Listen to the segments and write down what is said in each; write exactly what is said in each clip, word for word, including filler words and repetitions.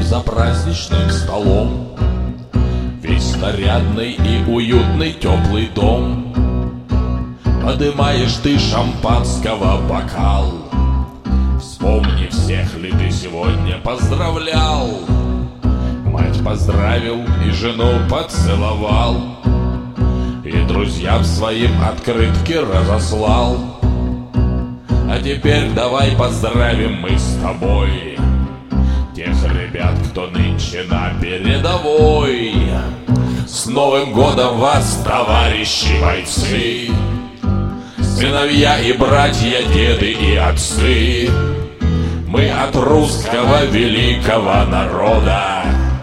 за праздничным столом, весь нарядный и уютный теплый дом. Подымаешь ты шампанского бокал, вспомни, всех ли ты сегодня поздравлял. Мать поздравил и жену поцеловал, и друзьям своим открытки разослал. А теперь давай поздравим мы с тобой тех ребят, кто нынче на передовой. С Новым годом вас, товарищи бойцы, сыновья и братья, деды и отцы. Мы от русского великого народа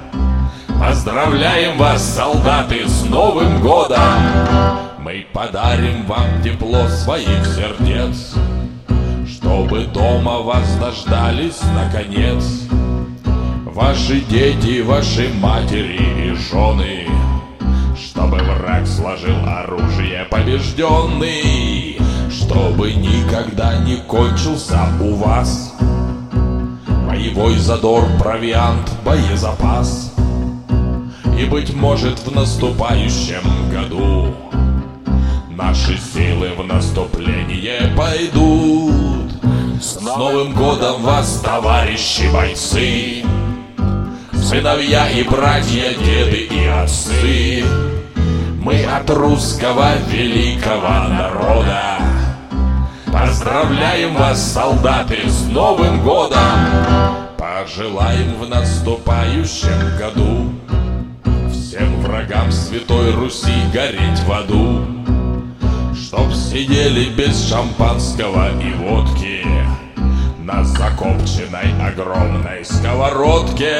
поздравляем вас, солдаты, с Новым годом. Мы подарим вам тепло своих сердец, чтобы дома вас дождались наконец ваши дети, ваши матери и жены, чтобы враг сложил оружие побежденный, чтобы никогда не кончился у вас боевой задор, провиант, боезапас. И, быть может, в наступающем году наши силы в наступление пойдут. С Новым годом вас, товарищи бойцы, сыновья и братья, деды и отцы. Мы от русского великого народа поздравляем вас, солдаты, с Новым годом. Пожелаем в наступающем году всем врагам Святой Руси гореть в аду, чтоб сидели без шампанского и водки на закопченной огромной сковородке.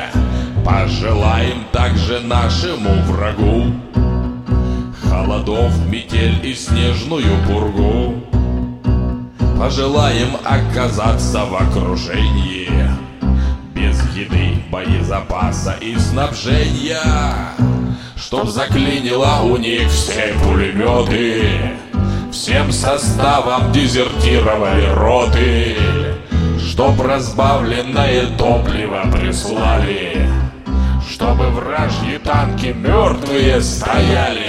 Пожелаем также нашему врагу холодов, метель и снежную пургу. Пожелаем оказаться в окружении без еды, боезапаса и снабжения, чтоб заклинило у них все пулеметы, всем составом дезертировали роты, чтоб разбавленное топливо прислали, чтобы вражьи танки мертвые стояли.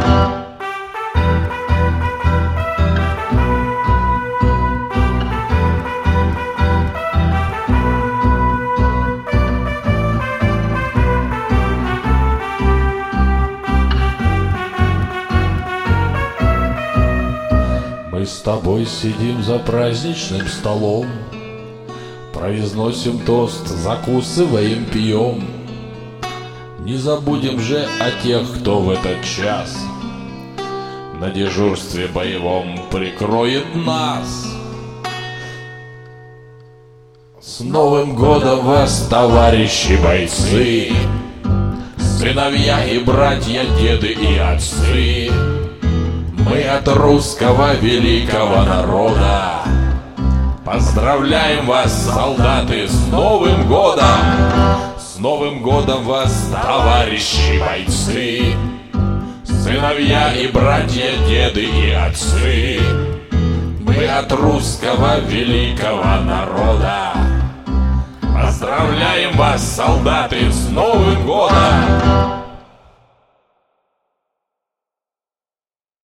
Мы с тобой сидим за праздничным столом, произносим тост, закусываем, пьем. Не забудем же о тех, кто в этот час на дежурстве боевом прикроет нас. С Новым годом вас, товарищи бойцы, сыновья и братья, деды и отцы. Мы от русского великого народа поздравляем вас, солдаты, с Новым годом. С Новым годом вас, товарищи бойцы, сыновья и братья, деды и отцы. Мы от русского великого народа поздравляем вас, солдаты, с Новым годом.